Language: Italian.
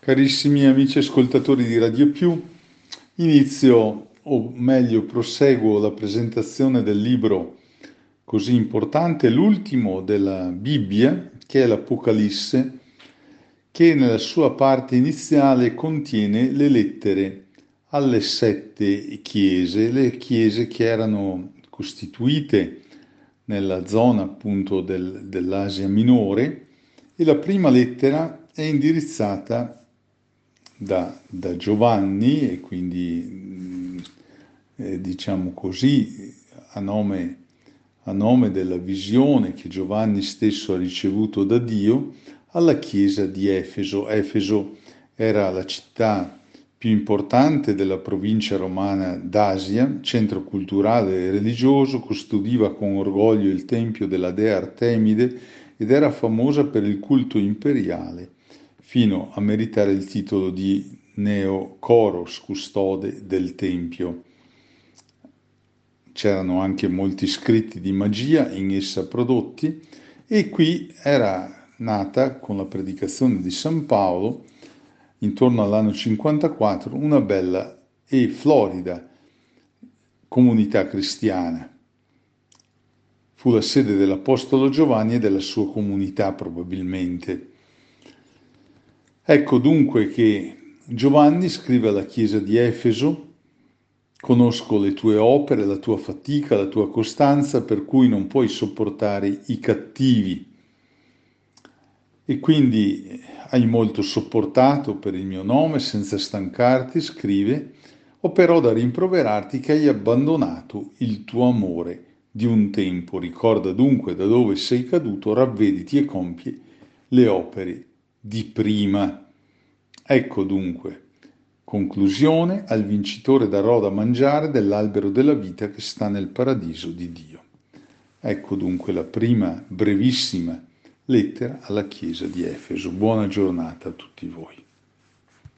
Carissimi amici ascoltatori di Radio Più, inizio, o meglio proseguo la presentazione del libro così importante, l'ultimo della Bibbia, che è l'Apocalisse, che nella sua parte iniziale contiene le lettere alle 7 chiese, le chiese che erano costituite nella zona appunto dell'Asia Minore, e la prima lettera è indirizzata da Giovanni e quindi diciamo così a nome della visione che Giovanni stesso ha ricevuto da Dio alla chiesa di Efeso. Efeso era la città più importante della provincia romana d'Asia, centro culturale e religioso, custodiva con orgoglio il tempio della dea Artemide ed era famosa per il culto imperiale, fino a meritare il titolo di Neocoros, custode del tempio. C'erano anche molti scritti di magia in essa prodotti, e qui era nata, con la predicazione di San Paolo, intorno all'anno 54, una bella e florida comunità cristiana. Fu la sede dell'Apostolo Giovanni e della sua comunità, probabilmente. Ecco dunque che Giovanni scrive alla chiesa di Efeso: conosco le tue opere, la tua fatica, la tua costanza, per cui non puoi sopportare i cattivi. E quindi hai molto sopportato per il mio nome senza stancarti, scrive, ho però da rimproverarti che hai abbandonato il tuo amore di un tempo. Ricorda dunque da dove sei caduto, ravvediti e compie le opere di prima. Ecco dunque, conclusione: al vincitore darò da mangiare dell'albero della vita che sta nel paradiso di Dio. Ecco dunque la prima brevissima lettera alla chiesa di Efeso. Buona giornata a tutti voi.